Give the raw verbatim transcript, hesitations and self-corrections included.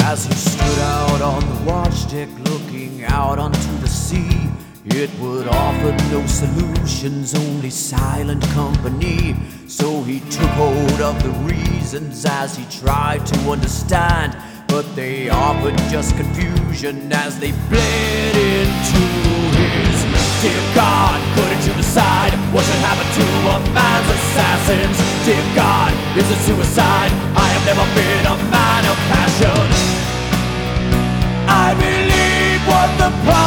As he stood out on the watch deck looking out onto the sea, it would offer no solutions, only silent company. So he took hold of the reasons as he tried to understand, but they offered just confusion as they bled into his. Dear God, couldn't you decide what should happen to a man's assassins? Dear God, is it suicide? I have never been a man of passion. I believe what the